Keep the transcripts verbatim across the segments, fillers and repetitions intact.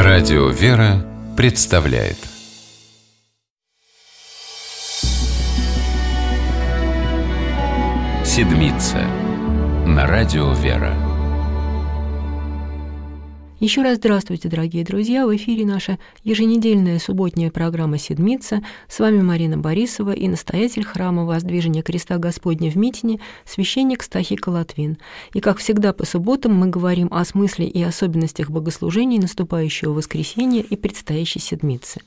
Радио «Вера» представляет Седмица на Радио «Вера». Еще раз здравствуйте, дорогие друзья! В эфире наша еженедельная субботняя программа «Седмица». С вами Марина Борисова и настоятель храма Воздвижения Креста Господня в Митине, священник Стахий Колотвин. И, как всегда, по субботам мы говорим о смысле и особенностях богослужений наступающего воскресенья и предстоящей Седмицы.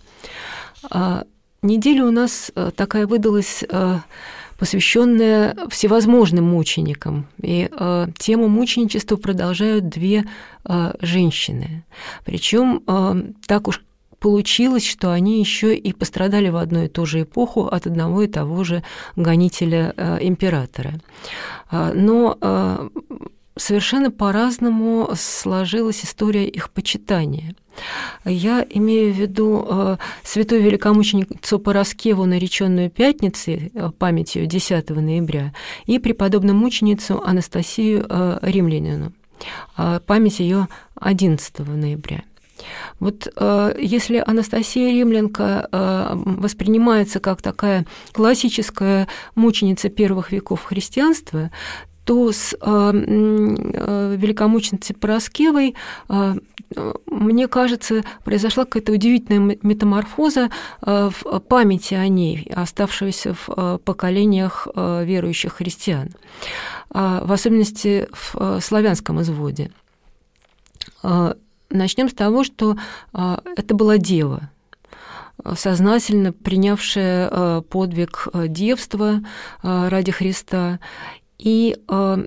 Неделя у нас такая выдалась, посвященная всевозможным мученикам. И э, тему мученичества продолжают две э, женщины. Причем э, так уж получилось, что они еще и пострадали в одну и ту же эпоху от одного и того же гонителя э, императора. Э, но э, совершенно по-разному сложилась история их почитания. Я имею в виду э, святую великомученицу Параскеву, нареченную Пятницей, э, памятью десятого ноября, и преподобную мученицу Анастасию э, Римлянину, э, память ее одиннадцатого ноября. Вот э, если Анастасия Римлянка э, воспринимается как такая классическая мученица первых веков христианства, то с э, э, великомученицей Параскевой, э, мне кажется, произошла какая-то удивительная метаморфоза э, в памяти о ней, оставшейся в э, поколениях э, верующих христиан, э, в особенности в э, славянском изводе. Э, начнем с того, что э, это была дева, сознательно принявшая э, подвиг девства э, ради Христа. И э,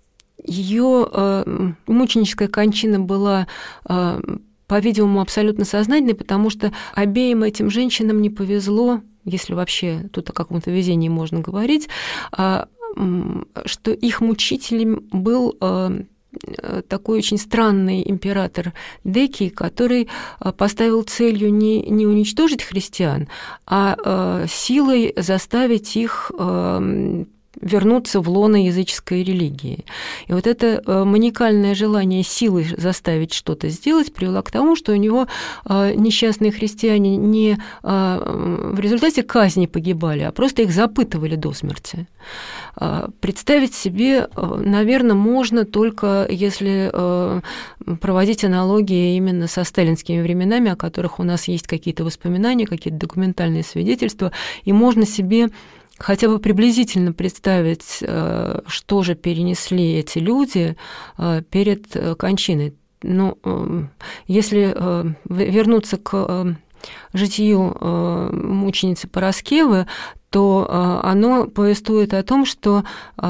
ее э, мученическая кончина была, э, по-видимому, абсолютно сознательной, потому что обеим этим женщинам не повезло, если вообще тут о каком-то везении можно говорить, э, что их мучителем был э, такой очень странный император Декий, который поставил целью не, не уничтожить христиан, а э, силой заставить их э, вернуться в лоно языческой религии. И вот это маниакальное желание силой заставить что-то сделать привело к тому, что у него несчастные христиане не в результате казни погибали, а просто их запытывали до смерти. Представить себе, наверное, можно только если проводить аналогии именно со сталинскими временами, о которых у нас есть какие-то воспоминания, какие-то документальные свидетельства, и можно себе хотя бы приблизительно представить, что же перенесли эти люди перед кончиной. Но если вернуться к житию мученицы Параскевы, то оно повествует о том, что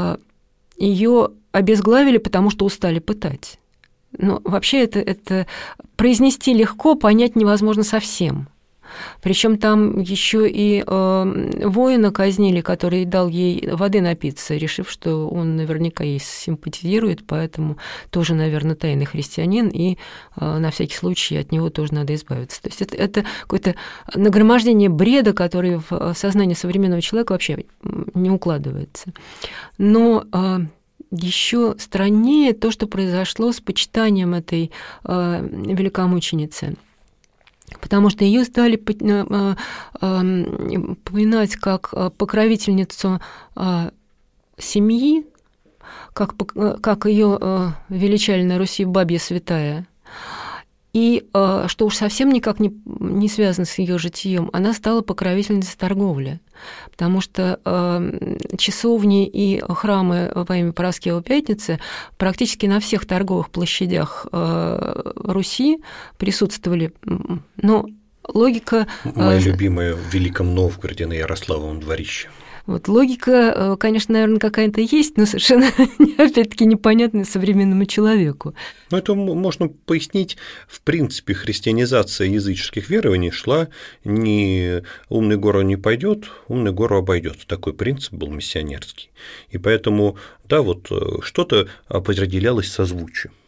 ее обезглавили, потому что устали пытать. Но вообще это, это произнести легко, понять невозможно совсем. Причем там еще и э, воина казнили, который дал ей воды напиться, решив, что он наверняка ей симпатизирует, поэтому тоже, наверное, тайный христианин, и э, на всякий случай от него тоже надо избавиться. То есть это, это какое-то нагромождение бреда, который в сознании современного человека вообще не укладывается. Но э, еще страннее то, что произошло с почитанием этой э, великомученицы. Потому что ее стали поминать как покровительницу семьи, как, как ее величали на Руси бабья святая. И что уж совсем никак не, не связано с ее житием, она стала покровительницей торговли, потому что часовни и храмы во имя Параскевы Пятницы практически на всех торговых площадях Руси присутствовали. Но логика... Моя любимая в Великом Новгороде на Ярославовом дворище. Вот логика, конечно, наверное, какая-то есть, но совершенно, опять-таки, непонятная современному человеку. Ну, это можно пояснить. В принципе, христианизация языческих верований шла не «умный гору не пойдет, умный гору обойдет». Такой принцип был миссионерский. И поэтому, да, вот что-то определялось созвучием.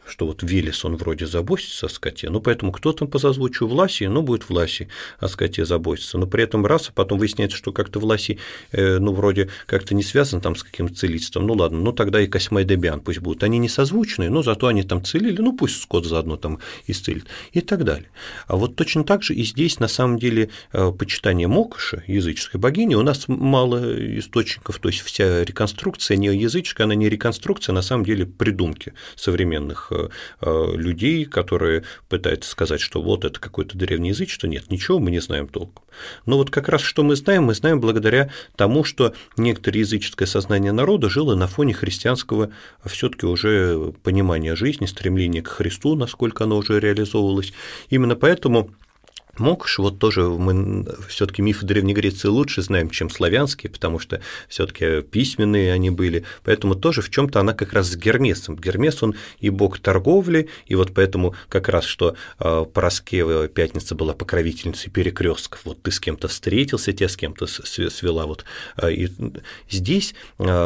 что вот Велес, он вроде заботится о скоте, ну, поэтому кто там по созвучию Власий, ну, будет Власий о скоте заботиться, но при этом раз, а потом выясняется, что как-то Власий, ну, вроде как-то не связан там с каким-то целительством, ну, ладно, ну, тогда и Косьма и Дебиан пусть будут, они не созвучные, но зато они там целили, ну, пусть скот заодно там исцелит и так далее. А вот точно так же и здесь, на самом деле, почитание Мокоша, языческой богини, у нас мало источников, то есть вся реконструкция не языческая, она не реконструкция, а на самом деле придумки современных людей, которые пытаются сказать, что вот это какое-то древнее язычество, нет, ничего мы не знаем толком. Но вот как раз что мы знаем, мы знаем благодаря тому, что некоторое языческое сознание народа жило на фоне христианского все-таки уже понимания жизни, стремления к Христу, насколько оно уже реализовывалось. Именно поэтому Мокош, вот тоже мы все-таки мифы Древней Греции лучше знаем, чем славянские, потому что все-таки письменные они были, поэтому тоже в чем-то она как раз с Гермесом. Гермес, он и бог торговли, и вот поэтому как раз, что Параскева Пятница была покровительницей перекрестков, вот ты с кем-то встретился, тебя с кем-то свела, вот. И здесь,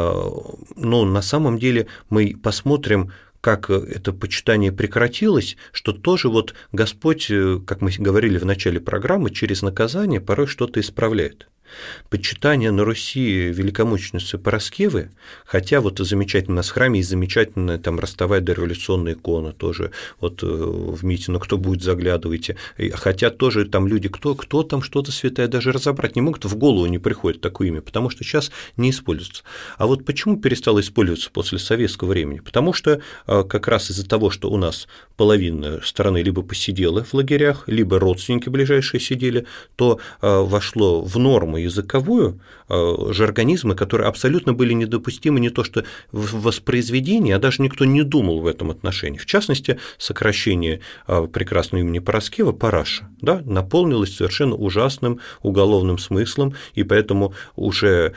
ну, на самом деле мы посмотрим, как это почитание прекратилось, что тоже вот Господь, как мы говорили в начале программы, через наказание порой что-то исправляет. Почитание на Руси великомученицы Параскевы, хотя вот замечательно у нас в храме есть замечательная там ростовая дореволюционная икона тоже, вот в Митино, кто будет, заглядывайте, хотя тоже там люди, кто, кто там что-то святое даже разобрать не могут, в голову не приходит такое имя, потому что сейчас не используется. А вот почему перестало использоваться после советского времени? Потому что как раз из-за того, что у нас половина страны либо посидела в лагерях, либо родственники ближайшие сидели, то вошло в норму языковую жаргонизмы, которые абсолютно были недопустимы не то что в воспроизведении, а даже никто не думал в этом отношении. В частности, сокращение прекрасного имени Параскева Параша, да, наполнилось совершенно ужасным уголовным смыслом, и поэтому уже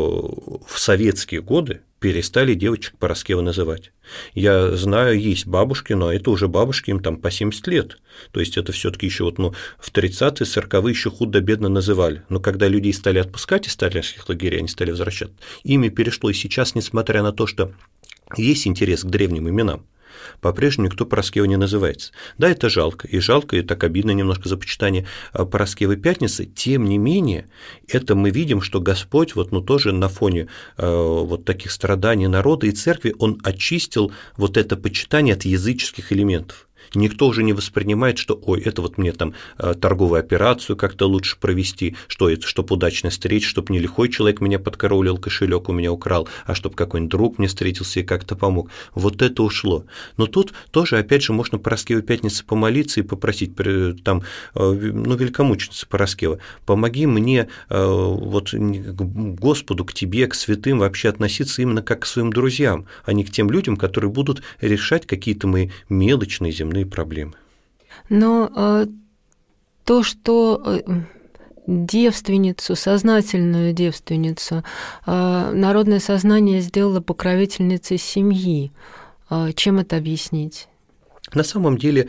в советские годы перестали девочек Параскева называть. Я знаю, есть бабушки, но это уже бабушки, им там по семьдесят лет. То есть это все-таки еще вот, ну, в тридцатые, сороковые еще худо-бедно называли. Но когда людей стали отпускать из сталинских лагерей, они стали возвращаться, имя перешло. И сейчас, несмотря на то, что есть интерес к древним именам, по-прежнему никто Параскева не называется. Да, это жалко, и жалко, и так обидно немножко за почитание Параскевой Пятницы, тем не менее, это мы видим, что Господь вот, ну, тоже на фоне э, вот таких страданий народа и церкви, Он очистил вот это почитание от языческих элементов. Никто уже не воспринимает, что ой, это вот мне там торговую операцию как-то лучше провести, что это, чтобы удачно встретить, чтобы не лихой человек меня подкараулил, кошелек у меня украл, а чтобы какой-нибудь друг мне встретился и как-то помог. Вот это ушло. Но тут тоже, опять же, можно Параскевой Пятнице помолиться и попросить, там, ну, великомученица Параскева, помоги мне вот к Господу, к тебе, к святым вообще относиться именно как к своим друзьям, а не к тем людям, которые будут решать какие-то мои мелочные земные проблемы. Но э, то, что э, девственницу, сознательную девственницу, э, народное сознание сделало покровительницей семьи, э, чем это объяснить? На самом деле,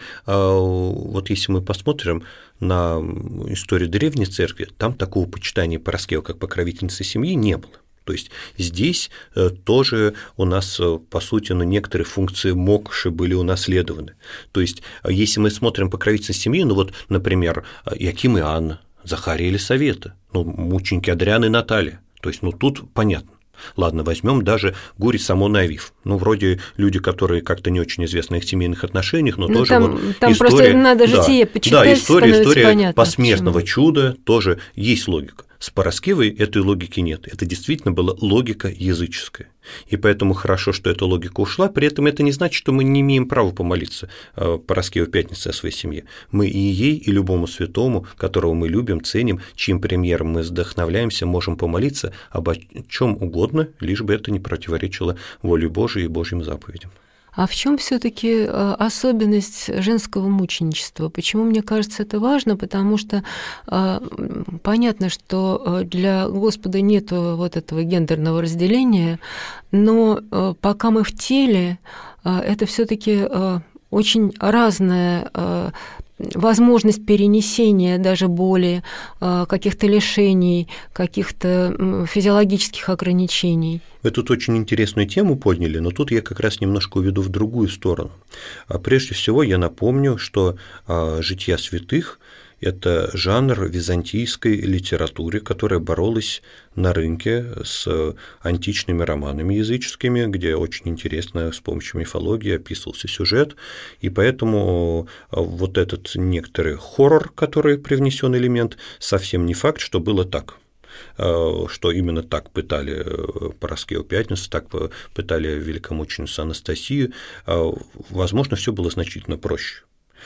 вот если мы посмотрим на историю Древней Церкви, там такого почитания Параскева как покровительницы семьи не было. То есть здесь тоже у нас, по сути, ну, некоторые функции Мокоши были унаследованы. То есть если мы смотрим покровительство семьи, ну вот, например, Иаким и Анна, Захария и Елисавета, ну, мученики Адриан и Наталья, то есть, ну, тут понятно. Ладно, возьмем даже Гурий, Самон и Авив. Ну, вроде люди, которые как-то не очень известны в их семейных отношениях, но ну, тоже там, вот там история, просто надо житие да, почитать, да, история, история понятно, посмертного почему. чуда тоже есть логика. С Параскевой этой логики нет. Это действительно была логика языческая. И поэтому хорошо, что эта логика ушла. При этом это не значит, что мы не имеем права помолиться Параскевой Пятнице о своей семье. Мы и ей, и любому святому, которого мы любим, ценим, чьим примером мы вдохновляемся, можем помолиться обо чем угодно, лишь бы это не противоречило воле Божией и Божьим заповедям. А в чем все-таки особенность женского мученичества? Почему мне кажется это важно? Потому что понятно, что для Господа нет вот этого гендерного разделения, но пока мы в теле, это все-таки очень разное возможность перенесения даже боли, каких-то лишений, каких-то физиологических ограничений. Вы тут очень интересную тему подняли, но тут я как раз немножко уведу в другую сторону. Прежде всего я напомню, что «Жития святых» – это жанр византийской литературы, которая боролась на рынке с античными романами языческими, где очень интересно с помощью мифологии описывался сюжет, и поэтому вот этот некоторый хоррор, который привнесен элемент, совсем не факт, что было так. Что именно так пытали Параскеву Пятницу, так пытали великомученицу Анастасию. Возможно, все было значительно проще.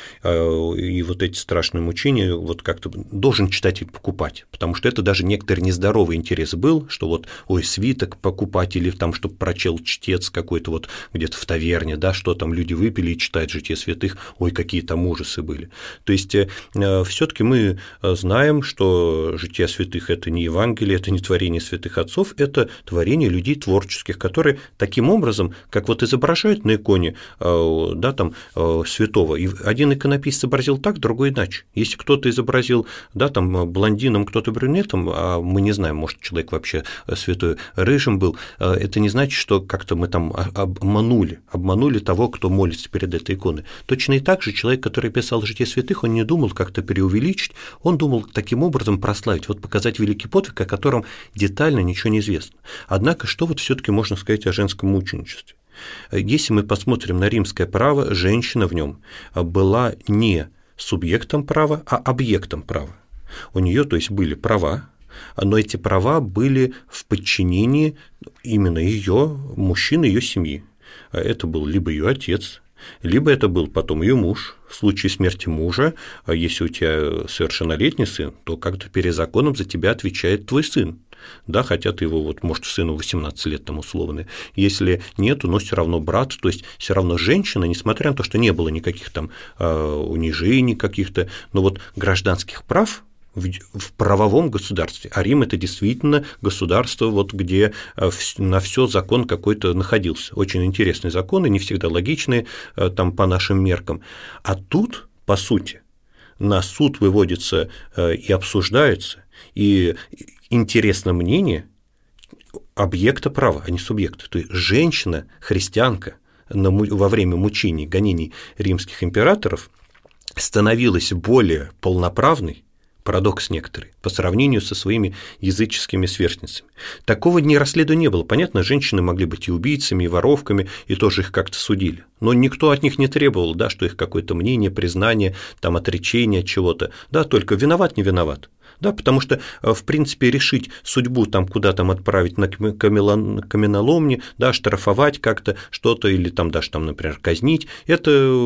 И вот эти страшные мучения вот как-то должен читатель покупать, потому что это даже некоторый нездоровый интерес был, что вот, ой, свиток покупать или там, чтобы прочел чтец какой-то вот где-то в таверне, да, что там люди выпили и читают «Житие святых», ой, какие там ужасы были. То есть все-таки мы знаем, что «Житие святых» – это не Евангелие, это не творение святых отцов, это творение людей творческих, которые таким образом, как вот изображают на иконе, да, там, святого, и один иконописец изобразил так, другой иначе. Если кто-то изобразил, да, там, блондином, кто-то брюнетом, а мы не знаем, может, человек вообще святой рыжим был, это не значит, что как-то мы там обманули, обманули того, кто молится перед этой иконой. Точно и так же человек, который писал «Житие святых», он не думал как-то преувеличить, он думал таким образом прославить, вот показать великий подвиг, о котором детально ничего не известно. Однако, что вот все-таки можно сказать о женском мученичестве? Если мы посмотрим на римское право, женщина в нем была не субъектом права, а объектом права. У нее, то есть, были права, но эти права были в подчинении именно ее мужчины, ее семьи. Это был либо ее отец, либо это был потом ее муж. В случае смерти мужа, если у тебя совершеннолетний сын, то как-то перед законом за тебя отвечает твой сын. Да, хотя ты его, вот, может, сыну восемнадцать лет там условно, если нету, но все равно брат, то есть все равно женщина, несмотря на то, что не было никаких там унижений каких-то, но вот гражданских прав в, в правовом государстве, а Рим – это действительно государство, вот, где на все закон какой-то находился, очень интересные законы, не всегда логичные там, по нашим меркам, а тут, по сути, на суд выводится и обсуждается, и интересно мнение объекта права, а не субъекта. То есть женщина, христианка, во время мучений, гонений римских императоров становилась более полноправной, парадокс некоторый, по сравнению со своими языческими сверстницами. Такого дня расследования не было. Понятно, женщины могли быть и убийцами, и воровками, и тоже их как-то судили. Но никто от них не требовал, да, что их какое-то мнение, признание, там, отречение чего-то. Да, только виноват, не виноват. Да, потому что, в принципе, решить судьбу, там, куда там отправить на каменоломни, да, штрафовать как-то что-то или там даже, там, например, казнить, это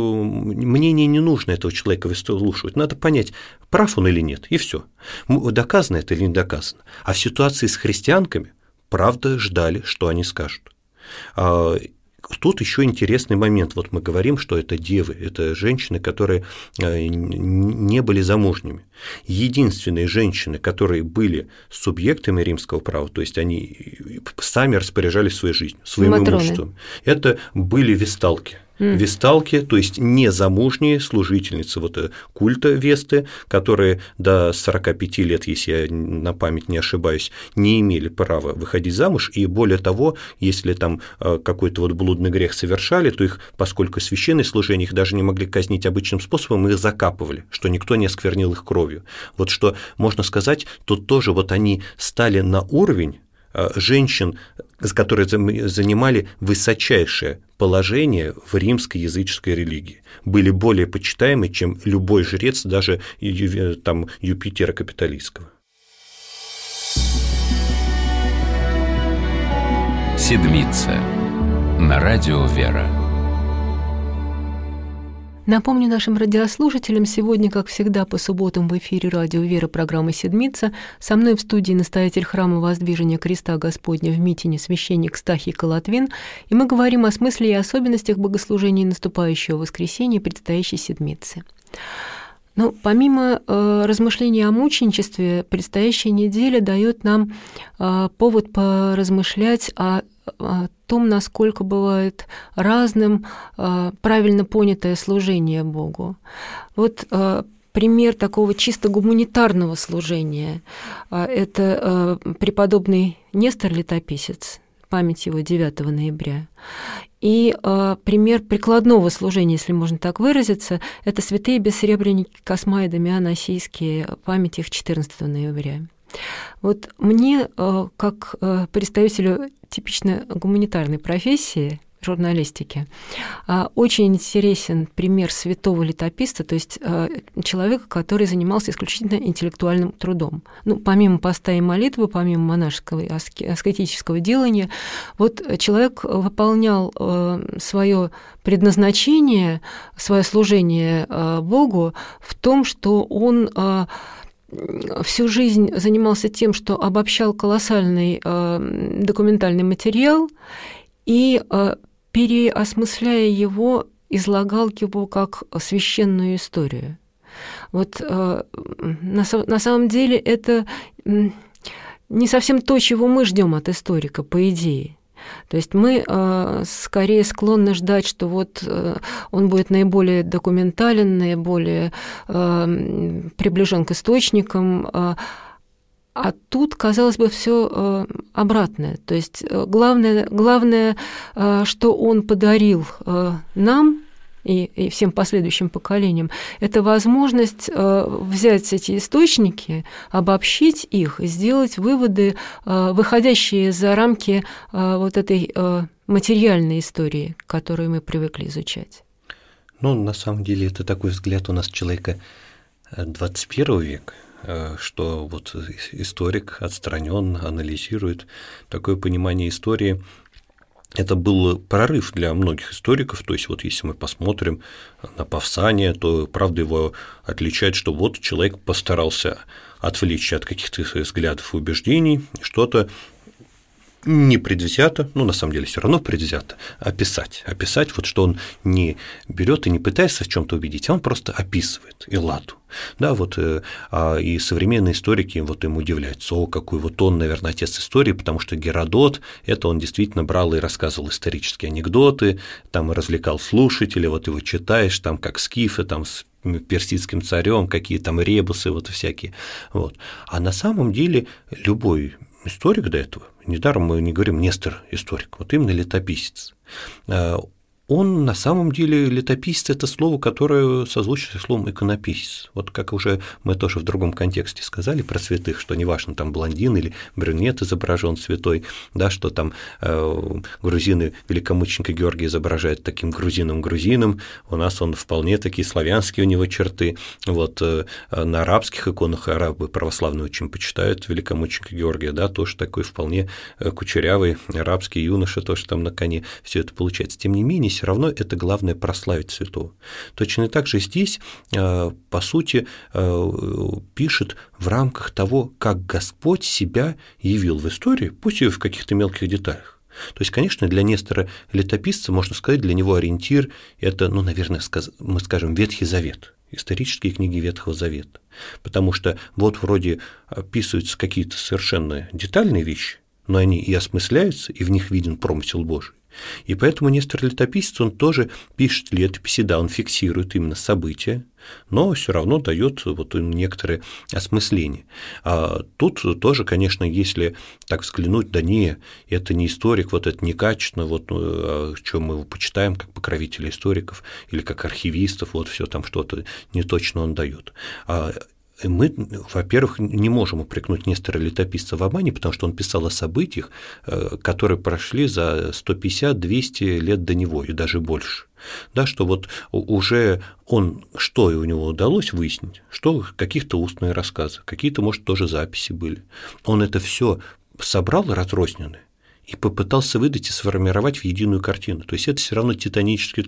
мнение не нужно этого человека выслушивать. Надо понять, прав он или нет, и все. Доказано это или не доказано. А в ситуации с христианками, правда, ждали, что они скажут. Тут еще интересный момент. Вот мы говорим, что это девы, это женщины, которые не были замужними. Единственные женщины, которые были субъектами римского права, то есть они сами распоряжались своей жизнью, своим имуществом, это были весталки. Mm. Весталки, то есть незамужние служительницы вот, культа Весты, которые до сорока пяти лет, если я на память не ошибаюсь, не имели права выходить замуж, и более того, если там какой-то вот блудный грех совершали, то их, поскольку священное служение, их даже не могли казнить обычным способом, их закапывали, что никто не осквернил их кровью. Вот что можно сказать, тут тоже вот они стали на уровень женщин, которые занимали высочайшее положение в римской языческой религии, были более почитаемы, чем любой жрец, даже там, Юпитера Капитолийского. Седмица на радио «Вера». Напомню нашим радиослушателям, сегодня, как всегда, по субботам в эфире радио «Вера» программа «Седмица». Со мной в студии настоятель храма Воздвижения Креста Господня в Митине священник Стахий Колотвин, и мы говорим о смысле и особенностях богослужения наступающего воскресенья и предстоящей Седмицы. Ну, помимо э, размышлений о мученичестве, предстоящая неделя дает нам э, повод поразмышлять о о том, насколько бывает разным правильно понятое служение Богу. Вот пример такого чисто гуманитарного служения – это преподобный Нестор Летописец, память его девятого ноября. И э, пример прикладного служения, если можно так выразиться, это святые бессребреники Косма и Дамиан Осийские, память их четырнадцатого ноября. Вот мне, э, как э, представителю типично гуманитарной профессии, журналистики, очень интересен пример святого летописца, то есть человека, который занимался исключительно интеллектуальным трудом. Ну, помимо поста и молитвы, помимо монашеского и аскетического делания, вот человек выполнял свое предназначение, свое служение Богу в том, что он всю жизнь занимался тем, что обобщал колоссальный документальный материал и, переосмысляя его, излагал его как священную историю. Вот на, на самом деле это не совсем то, чего мы ждем от историка, по идее. То есть мы э, скорее склонны ждать, что вот э, он будет наиболее документален, наиболее э, приближен к источникам, э, а тут, казалось бы, все обратное. То есть главное, главное, что он подарил нам и, и всем последующим поколениям, это возможность взять эти источники, обобщить их и сделать выводы, выходящие за рамки вот этой материальной истории, которую мы привыкли изучать. Ну, на самом деле, это такой взгляд у нас человека двадцать первого века, что вот историк отстранен, анализирует такое понимание истории. Это был прорыв для многих историков, то есть вот если мы посмотрим на Павсания, то правда его отличает, что вот человек постарался отвлечь от каких-то взглядов и убеждений, что-то непредвзято, ну, на самом деле, все равно предвзято, описать. Описать, вот что он не берет и не пытается в чем-то убедить, а он просто описывает Элладу. Да, вот, а, и современные историки вот им удивляются, о, какой вот он, наверное, отец истории, потому что Геродот, это он действительно брал и рассказывал исторические анекдоты, там развлекал слушателей, вот его читаешь, там как скифы, там с персидским царем, какие там ребусы, вот всякие. Вот. А на самом деле любой историк до этого, недаром мы не говорим Нестор историк, вот именно летописец, он на самом деле летописец – это слово, которое созвучно со словом иконописец. Вот как уже мы тоже в другом контексте сказали про святых, что неважно, там блондин или брюнет изображен святой, да, что там э, грузины великомученика Георгия изображают таким грузином-грузином, у нас он вполне такие славянские у него черты. Вот э, на арабских иконах арабы православные очень почитают великомученика Георгия, да, тоже такой вполне кучерявый арабский юноша, тоже там на коне, все это получается. Тем не менее, все равно это главное прославить святого. Точно так же здесь, по сути, пишет в рамках того, как Господь себя явил в истории, пусть и в каких-то мелких деталях. То есть, конечно, для Нестора летописца, можно сказать, для него ориентир – это, ну, наверное, мы скажем, Ветхий Завет, исторические книги Ветхого Завета, потому что вот вроде описываются какие-то совершенно детальные вещи, но они и осмысляются, и в них виден промысел Божий. И поэтому Нестор Летописец, он тоже пишет летописи, да, он фиксирует именно события, но все равно дает вот некоторые осмысления. А тут тоже, конечно, если так взглянуть, да не, это не историк, вот это некачественно, вот в чем мы его почитаем как покровителя историков или как архивистов, вот все там что-то неточно он дает. Мы, во-первых, не можем упрекнуть Нестора Летописца в обмане, потому что он писал о событиях, которые прошли за сто пятьдесят - двести лет до него и даже больше. Да, что вот уже он, что у него удалось выяснить, что каких-то устные рассказы, какие-то, может, тоже записи были. Он это все собрал разрозненное и попытался выдать и сформировать в единую картину. То есть это все равно титанический труд.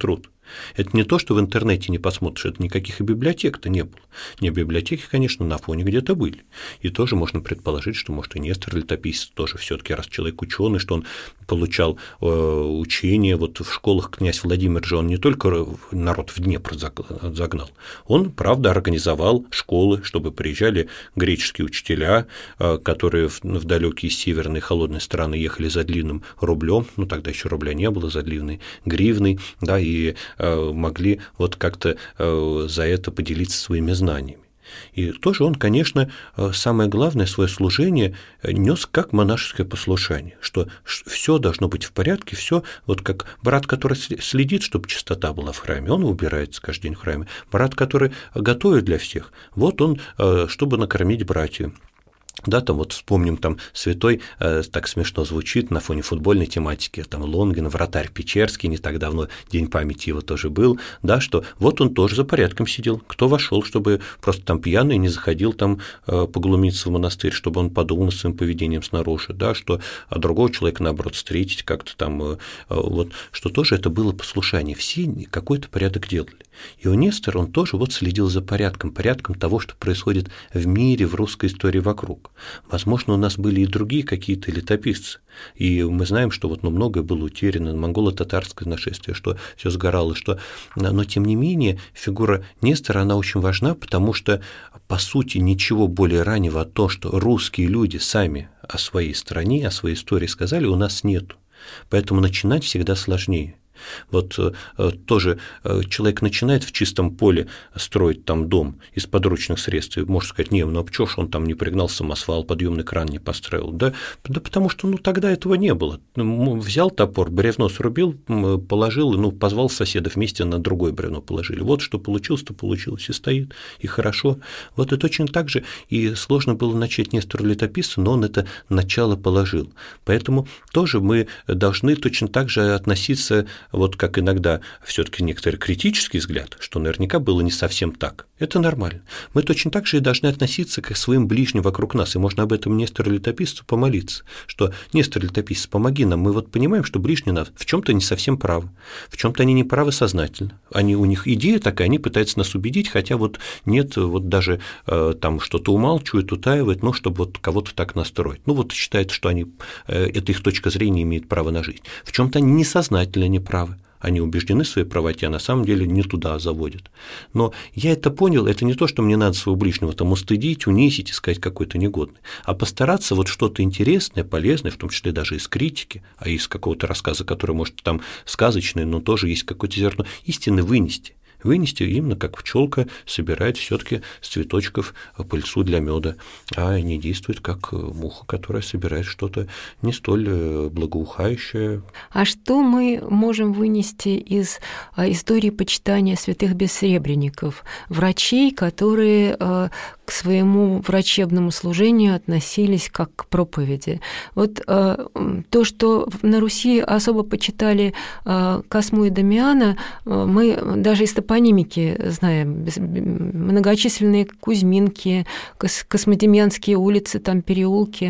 Это не то, что в интернете не посмотришь, это никаких и библиотек-то не было. Не, библиотеки, конечно, на фоне где-то были. И тоже можно предположить, что, может, и Нестор летописец тоже все-таки, раз человек ученый, что он получал э, учение. Вот в школах князь Владимир же он не только народ в Днепр загнал, он, правда, организовал школы, чтобы приезжали греческие учителя, э, которые в, в далекие северные холодные страны ехали за длинным рублем, ну тогда еще рубля не было, за длинной гривной, да, и э, могли вот как-то э, за это поделиться своими знаниями. И тоже он, конечно, самое главное свое служение нес как монашеское послушание, что все должно быть в порядке, все вот как брат, который следит, чтобы чистота была в храме, он убирается каждый день в храме, брат, который готовит для всех, вот он, чтобы накормить братью. Да, там вот вспомним, там святой, э, так смешно звучит на фоне футбольной тематики, там Лонгин, вратарь Печерский, не так давно день памяти его тоже был, да, что вот он тоже за порядком сидел, кто вошел, чтобы просто там пьяный не заходил там э, поглумиться в монастырь, чтобы он подумал над своим поведением снаружи, да, что а другого человека, наоборот, встретить как-то там, э, э, вот, что тоже это было послушание, все какой-то порядок делали. И у Нестора он тоже вот следил за порядком, порядком того, что происходит в мире, в русской истории вокруг. Возможно, у нас были и другие какие-то летописцы, и мы знаем, что вот, ну, многое было утеряно, монголо-татарское нашествие, что все сгорало, что... но тем не менее фигура Нестора, она очень важна, потому что, по сути, ничего более раннего о том, что русские люди сами о своей стране, о своей истории сказали, у нас нету, поэтому начинать всегда сложнее. Вот э, тоже э, человек начинает в чистом поле строить там дом из подручных средств, и может сказать, не, ну а чё ж он там не пригнал самосвал, подъемный кран не построил, да, да потому что, ну, тогда этого не было, взял топор, бревно срубил, положил, ну, позвал соседа вместе на другое бревно положили, вот что получилось, то получилось, и стоит, и хорошо, вот и точно так же, и сложно было начать Нестору летописца, но он это начало положил, поэтому тоже мы должны точно так же относиться, вот как иногда все-таки некоторый критический взгляд, что наверняка было не совсем так. Это нормально. Мы точно так же и должны относиться к своим ближним вокруг нас, и можно об этом Нестору летописцу помолиться, что Нестор летописец, помоги нам, мы вот понимаем, что ближние нас в чем-то не совсем правы, в чем-то они не правы сознательно, они, у них идея такая, они пытаются нас убедить, хотя вот нет, вот даже э, там что-то умалчивают, утаивают, ну, чтобы вот кого-то так настроить. Ну, вот считают, что они, э, это их точка зрения имеет право на жизнь. В чем-то они несознательно не правы. Они убеждены в своей правоте, а на самом деле не туда заводят. Но я это понял, это не то, что мне надо своего ближнего там устыдить, унизить и сказать какой-то негодный, а постараться вот что-то интересное, полезное, в том числе даже из критики, а из какого-то рассказа, который, может, там сказочный, но тоже есть какое-то зерно истины, вынести. Вынести именно как пчелка собирает все-таки с цветочков пыльцу для меда, а не действует как муха, которая собирает что-то не столь благоухающее. А что мы можем вынести из истории почитания святых бессребренников, врачей, которые к своему врачебному служению относились как к проповеди? Вот то, что на Руси особо почитали Косму и Дамиана, мы даже из топонимики знаем, многочисленные Кузьминки, Космодемьянские улицы, там переулки.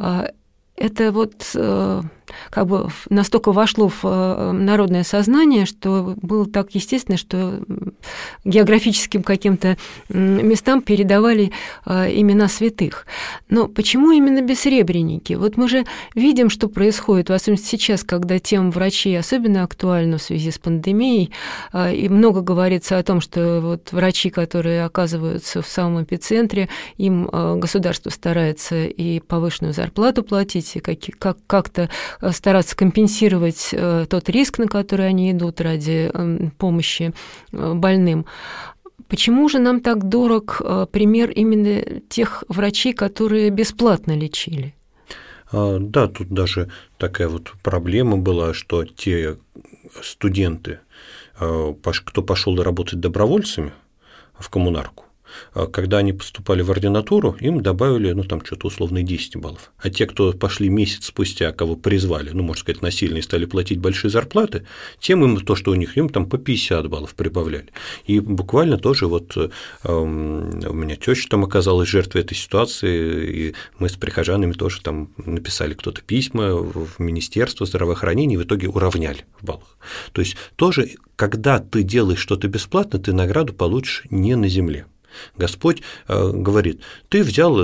Это вот как бы настолько вошло в народное сознание, что было так естественно, что географическим каким-то местам передавали имена святых. Но почему именно бессребренники? Вот мы же видим, что происходит, в особенности сейчас, когда тема врачей особенно актуальна в связи с пандемией, и много говорится о том, что вот врачи, которые оказываются в самом эпицентре, им государство старается и повышенную зарплату платить, и как- как-то стараться компенсировать тот риск, на который они идут ради помощи больным. Почему же нам так дорог пример именно тех врачей, которые бесплатно лечили? Да, тут даже такая вот проблема была, что те студенты, кто пошел работать добровольцами в коммунарку, когда они поступали в ординатуру, им добавили, ну, там что-то условно десять баллов. А те, кто пошли месяц спустя, кого призвали, ну, можно сказать, насильно и стали платить большие зарплаты, тем им то, что у них, им там по пятьдесят баллов прибавляли. И буквально тоже вот э, у меня теща там оказалась жертвой этой ситуации, и мы с прихожанами тоже там написали кто-то письма в Министерство здравоохранения, и в итоге уравняли в баллах. То есть тоже, когда ты делаешь что-то бесплатно, ты награду получишь не на земле. Господь э, говорит: ты взял,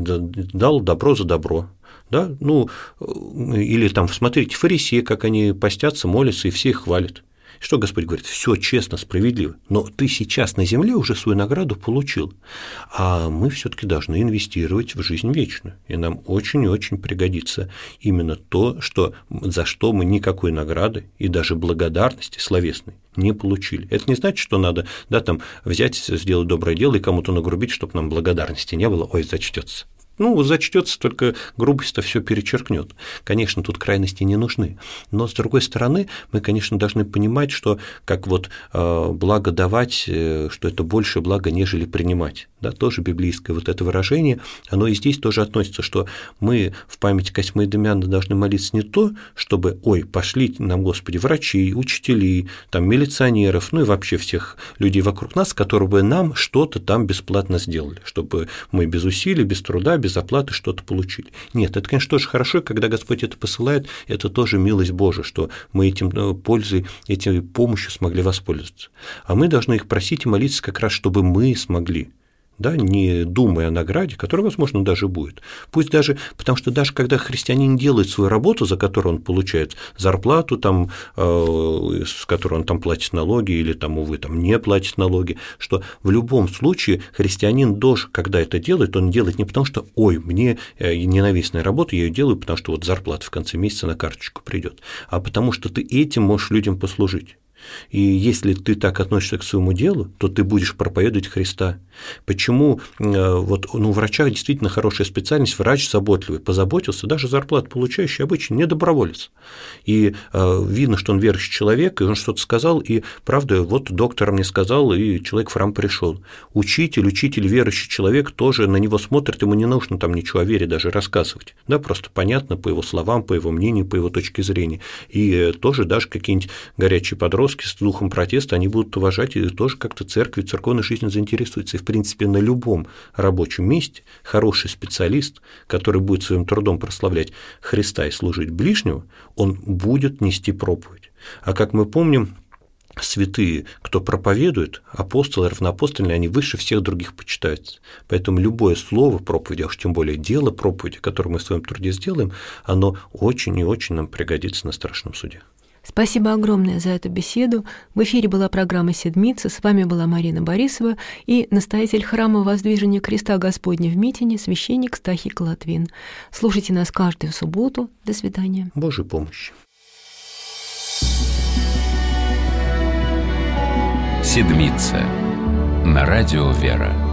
дал добро за добро. Да? Ну, или там, смотрите, фарисеи, как они постятся, молятся, и все их хвалят. Что Господь говорит? Все честно, справедливо, но ты сейчас на земле уже свою награду получил, а мы все-таки должны инвестировать в жизнь вечную, и нам очень и очень пригодится именно то, что, за что мы никакой награды и даже благодарности словесной не получили. Это не значит, что надо, да, там, взять, сделать доброе дело и кому-то нагрубить, чтобы нам благодарности не было, ой, зачтется. Ну, зачтется, только грубость-то все перечеркнет. Конечно, тут крайности не нужны. Но, с другой стороны, мы, конечно, должны понимать, что как вот э, благо давать, э, что это больше благо, нежели принимать. Да, тоже библейское вот это выражение, оно и здесь тоже относится, что мы в память Косьмы и Дамиана должны молиться не то, чтобы, ой, пошли нам, Господи, врачей, учителей, там, милиционеров, ну и вообще всех людей вокруг нас, которые бы нам что-то там бесплатно сделали, чтобы мы без усилий, без труда, без оплаты что-то получили. Нет, это, конечно, тоже хорошо, когда Господь это посылает, это тоже милость Божия, что мы этим пользой, этой помощью смогли воспользоваться. А мы должны их просить и молиться как раз, чтобы мы смогли. Да, не думая о награде, которая, возможно, даже будет. Пусть даже, потому что даже когда христианин делает свою работу, за которую он получает зарплату, там, э, с которой он там платит налоги или, там, увы, там, не платит налоги, что в любом случае христианин тоже, когда это делает, он делает не потому, что, ой, мне ненавистная работа, я ее делаю, потому что вот зарплата в конце месяца на карточку придет, а потому что ты этим можешь людям послужить. И если ты так относишься к своему делу, то ты будешь проповедовать Христа. Почему вот, ну, у врача действительно хорошая специальность, врач заботливый, позаботился, даже зарплату получающий обычно не доброволец. И э, видно, что он верующий человек, и он что-то сказал, и правда, вот доктор мне сказал, и человек в храм пришел. Учитель, учитель, верующий человек тоже на него смотрит, ему не нужно там ничего о вере даже рассказывать. Да, просто понятно по его словам, по его мнению, по его точке зрения. И тоже даже какие-нибудь горячие подростки с духом протеста, они будут уважать и тоже как-то церковью, церковной жизнью заинтересуются. И, в принципе, на любом рабочем месте хороший специалист, который будет своим трудом прославлять Христа и служить ближнему, он будет нести проповедь. А как мы помним, святые, кто проповедует, апостолы, равноапостольные, они выше всех других почитаются. Поэтому любое слово проповеди, а уж тем более дело проповеди, которое мы в своем труде сделаем, оно очень и очень нам пригодится на страшном суде. Спасибо огромное за эту беседу. В эфире была программа «Седмица». С вами была Марина Борисова и настоятель храма Воздвижения Креста Господня в Митине, священник Стахий Колотвин. Слушайте нас каждую субботу. До свидания. Божьей помощи. «Седмица» на радио «Вера».